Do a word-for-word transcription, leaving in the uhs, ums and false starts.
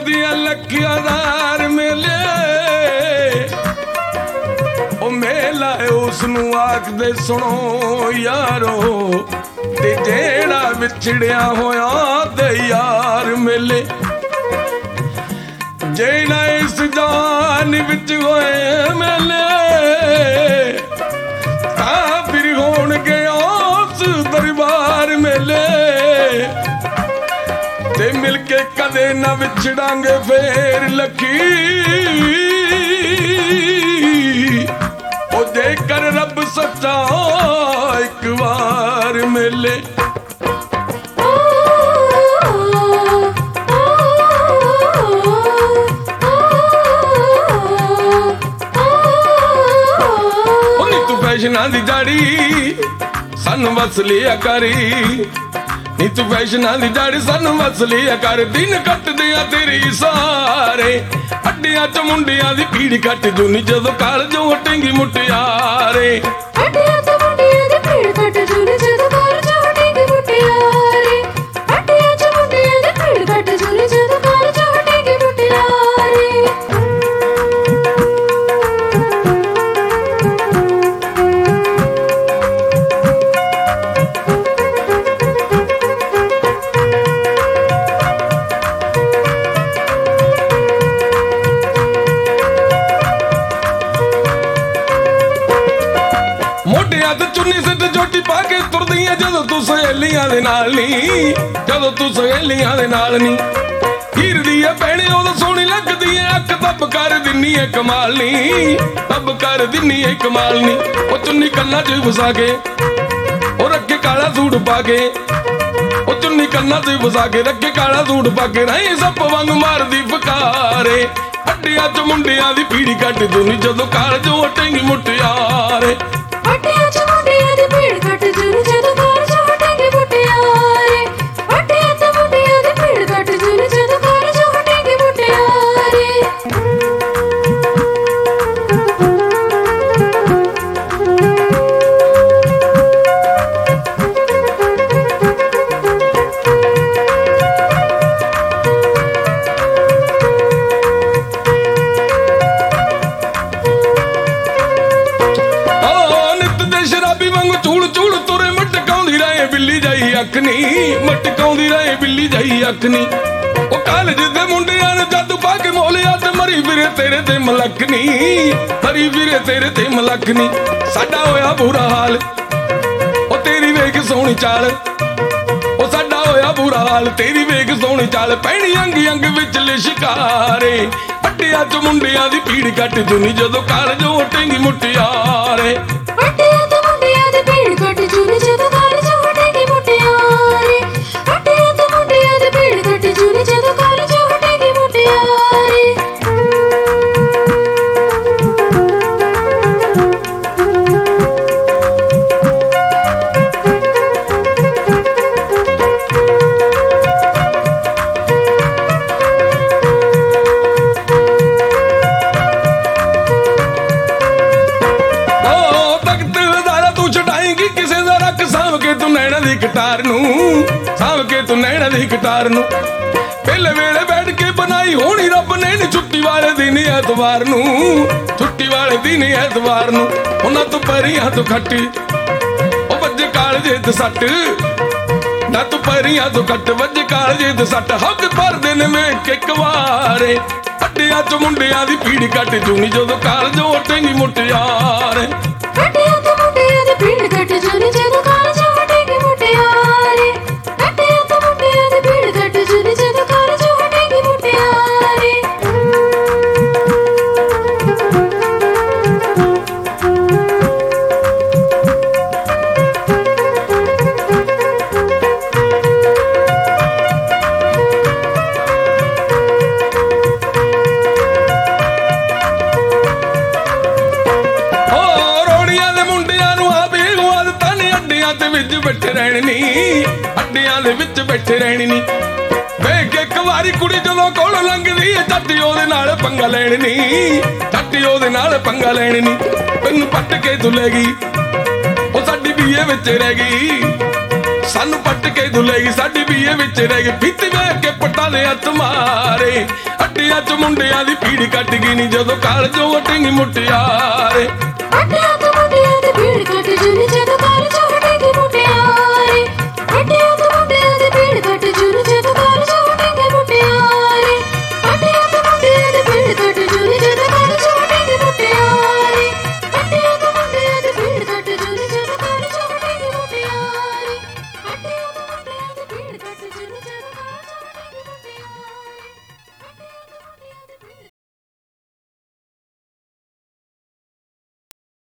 ਦੀਆਂ ਲੱਖਾਂ ਮੇਲੇ ਉਹ ਮੇਲਾ ਉਸ ਨੂੰ ਆਖਦੇ ਸੁਣੋ ਯਾਰੋ ਤੇ ਜਿਹੜਾ ਵਿਛੜਿਆ ਹੋਇਆ ਤੇ ਯਾਰ ਮਿਲੇ ਜਿਹੜਾ ਇਸ ਜਾਨ ਵਿੱਚ ਹੋਏ ਮੇਲੇ ਤਾਂ ਫਿਰ ਹੋਣਗੇ ਉਸ ਦਰਬਾਰ ਮੇਲੇ ਤੇ ਮਿਲ ਕੇ ਕਦੇ ਨਾ ਵਿਛੜਾਂਗੇ ਫੇਰ ਲੱਖੀ ਉਹ ਦੇ ਕਰ ਰੱਬ ਸੱਚਾ ਇੱਕ ਵਾਰ ਮਿਲੇ ਫੈਸ਼ਨਾਂ ਦੀ ਜਾੜੀ ਸਾਨੂੰ ਵਸ ਲਿਆ ਕਰੀ ਨੀ ਤੂੰ ਫੈਸ਼ਨਾਂ ਦੀ ਜਾੜੀ ਸਾਨੂੰ ਵਸ ਲਿਆ ਕਰ ਦਿਨ ਕੱਟਦੇ ਆ ਤੇਰੀ ਸਾਰੇ ਅੱਡਿਆਂ ਚ ਮੁੰਡਿਆਂ ਦੀ ਭੀੜ ਕੱਟ ਜੂਨੀ ਜਦੋਂ ਕਾਲਜੋਂ ਹਟੇਂਗੀ ਮੁਟਿਆਰੇ ਅੱਡਿਆਂ ਚ ਮੁੰਡਿਆਂ ਦੀ ਭੀੜ ਕੱਟ ਜੂਨੀ ਜਦੋਂ ਕਾਲਜੋਂ ਹਟੇਂਗੀ ਮੁਟਿਆਰੇ ਅੱਡਿਆਂ ਚ ਮੁੰਡਿਆਂ ਦੀ ਭੀੜ ਕੱਟ ਜੂਨੀ ਜਦੋਂ ਕਾਲਜੋਂ ਹਟੇਂਗੀ ਮੁਟਿਆਰੇ ਤੇ ਚੁੰਨੀ ਸਿੱਟ ਜੋਟੀ ਪਾ ਕੇ ਤੁਰਦੀ ਐ ਜਦੋਂ ਤੂੰ ਸਹੇਲੀਆਂ ਦੇ ਨਾਲ ਨੀ ਜਦੋਂ ਤੂੰ ਸਹੇਲੀਆਂ ਦੇ ਨਾਲ ਨੀ ਹੀਰ ਦੀ ਐ ਭੈਣੇ ਉਹ ਸੋਹਣੀ ਲੱਗਦੀ ਐ ਅੱਖ ਦੱਬ ਕਰ ਦਿੰਨੀ ਐ ਕਮਾਲ ਨੀ ਦੱਬ ਕਰ ਦਿੰਨੀ ਐ ਕਮਾਲ ਨੀ ਉਹ ਚੁੰਨੀ ਕੰਨਾਂ 'ਚ ਵਸਾ ਕੇ ਉਹ ਰੱਖੇ ਕਾਲਾ ਸੂਟ ਪਾ ਕੇ ਉਹ ਚੁੰਨੀ ਕੰਨਾਂ 'ਚ ਵਸਾ ਕੇ ਰੱਖੇ ਕਾਲਾ ਸੂਟ ਪਾ ਕੇ ਨਹੀਂ ਸੱਪ ਵਾਂਗ ਮਾਰਦੀ ਫਕਾਰੇ ਅੱਡਿਆਂ 'ਚ ਮੁੰਡਿਆਂ ਦੀ ਭੀੜ ਕੱਟ ਜੂਨੀ ਜਦੋਂ ਕਾਲਜੋਂ ਹਟੇਂਗੀ ਮੁਟਿਆਰੇ ਅੱਡਿਆਂ ਚ ਮੁੰਡਿਆਂ ਦੀ ਭੀੜ ਕੱਟ ਜੂਨੀ ਜਦੋਂ ਕਾਲਜੋਂ ਹਟੇਂਗੀ ਮੁਟਿਆਰੇ ਅੱਡਿਆਂ ਚ ਮੁੰਡਿਆਂ ਦੀ ਭੀੜ ਕੱਟ ਜੂਨੀ ਜਦੋਂ ਕਾਲਜੋਂ ਹਟੇਂਗੀ ਮੁਟਿਆਰੇ ਬਿੱਲੀ ਜਾਈ ਅੱਖ ਨੀ ਮਟਕਾਉਂਦੀ ਰਹੇ ਬਿੱਲੀ ਜਾਈ ਅੱਖ ਨੀ ਉਹ ਕਾਲਜ ਦੇ ਮੁੰਡਿਆਂ ਨੇ ਜਾਦੂ ਪਾ ਕੇ ਮੋਲਿਆ ਤੇ ਮਰੀ ਫਿਰੇ ਤੇਰੇ ਤੇ ਮਲਕ ਨੀ ਮਰੀ ਫਿਰੇ ਤੇਰੇ ਤੇ ਮਲਕ ਨੀ ਸਾਡਾ ਹੋਇਆ ਬੁਰਾ ਹਾਲ ਉਹ ਤੇਰੀ ਵੇਖ ਸੋਹਣੀ ਚਾਲ ਉਹ ਸਾਡਾ ਹੋਇਆ ਬੁਰਾ ਹਾਲ ਤੇਰੀ ਵੇਖ ਸੋਹਣੀ ਚਾਲ ਪੈਣੀ ਅੰਗ ਅੰਗ ਵਿੱਚ ਲਿਸ਼ਕਾਰੇ ਅੱਡਿਆਂ ਚ ਮੁੰਡਿਆਂ ਦੀ ਭੀੜ ਕੱਟ ਜੂਨੀ ਜਦੋਂ ਕਾਲਜੋਂ ਹਟੇਂਗੀ ਮੁਟਿਆਰੇ ਅੱਡਿਆਂ ਚ ਮੁੰਡਿਆਂ ਦੀ ਭੀੜ ਕੱਟ ਜੂਨੀ ਜਦੋਂ ਕਾਲਜੋਂ ਹਟੇਂਗੀ ਮੁਟਿਆਰੇ ਅੱਡਿਆਂ ਚ ਮੁੰਡਿਆਂ ਦੀ ਭੀੜ ਕੱਟ ਜੂਨੀ ਜਦੋਂ ਕਾਲਜੋਂ ਹਟੇਂਗੀ ਮੁਟਿਆਰੇ ਕਟਾਰ ਨੂੰ ਸਾਂਭ ਕੇ ਤੂੰ ਨੈਣਾ ਦੀ ਕਟਾਰ ਨੂੰ ਪਹਿਲੇ ਵੇਲੇ ਬੈਠ ਕੇ ਬਣਾਈ ਹੋਣੀ ਰੱਬ ਨੇ ਨੀ ਛੁੱਟੀ ਵਾਲੇ ਦਿਨ ਐਤਵਾਰ ਨੂੰ ਛੁੱਟੀ ਵਾਲੇ ਦਿਨ ਐਤਵਾਰ ਨੂੰ ਉਹਨਾਂ ਤੋਂ ਪਰੀਆਂ ਤੋਂ ਖੱਟ ਉਹ ਵੱਜੇ ਕਾਲਜੇ ਤੇ ਸੱਟ ਨਾ ਤੂੰ ਪਰੀਆਂ ਤੋਂ ਖੱਟ ਵੱਜੇ ਕਾਲਜੇ ਤੇ ਸੱਟ ਹੱਕ ਭਰਦੇ ਨੇ ਵੇਖ ਇੱਕ ਵਾਰੇ ਅੱਡਿਆਂ ਚ ਮੁੰਡਿਆਂ ਦੀ ਭੀੜ ਕੱਟ ਜੂਨੀ ਜਦੋਂ ਕਾਲਜੋਂ ਹਟੇਂਗੀ ਮੁਟਿਆਰੇ ਅੱਡਿਆਂ ਚ ਮੁੰਡਿਆਂ ਦੀ ਭੀੜ ਕੱਟ ਜੂਨੀ ਜਦੋਂ ਕਾਲਜੋਂ ਹਟੇਂਗੀ ਮੁਟਿਆਰੇ ਅੱਡਿਆਂ ਚ ਮੁੰਡਿਆਂ ਦੀ ਭੀੜ ਕੱਟ ਜੂਨੀ ਜਦੋਂ ਕਾਲਜੋਂ ਹਟੇਂਗੀ ਮੁਟਿਆਰੇ ਵਿੱਚ ਬੈਠੇ ਰਹਿਣ ਨੀ ਅੱਡਿਆਂ ਦੇ ਵਿੱਚ ਬੈਠੇ ਰਹਿਣ ਨੀ ਵੇਖ ਇੱਕ ਵਾਰੀ ਕੁੜੀ ਜਦੋਂ ਕੋਲੋਂ ਲੰਘਦੀ ਜੱਟ ਉਹਦੇ ਨਾਲ ਪੰਗਾ ਲੈਣ ਨੀ ਜੱਟ ਉਹਦੇ ਨਾਲ ਪੰਗਾ ਲੈਣ ਨੀ ਤੈਨੂੰ ਪੱਟ ਕੇ ਤੂੰ ਲੈ ਗਈ ਉਹ ਸਾਡੀ ਬੀਏ ਵਿੱਚ ਰਹਿ ਗਈ ਸਾਨੂੰ ਪੱਟ ਕੇ ਤੂੰ ਲੈ ਗਈ ਸਾਡੀ ਬੀਏ ਵਿੱਚ ਰਹਿ ਗਈ ਫਿੱਤ ਵੇਖ ਕੇ ਪੱਟਾਂ ਦੇ ਹੱਥ ਮਾਰੇ ਪਾਟਿਆਂ ਚ ਮੁੰਡਿਆਂ ਦੀ ਭੀੜ ਕੱਟ ਗਈ ਨੀ ਜਦੋਂ ਕਾਲਜੋਂ ਵਟੇਂਗੀ ਮੁਟਿਆਰੇ ਪਾਟਿਆਂ ਤੋਂ ਮੁੰਡਿਆਂ ਦੀ ਭੀੜ ਕੱਟ ਗਈ ਨੀ ਜਦੋਂ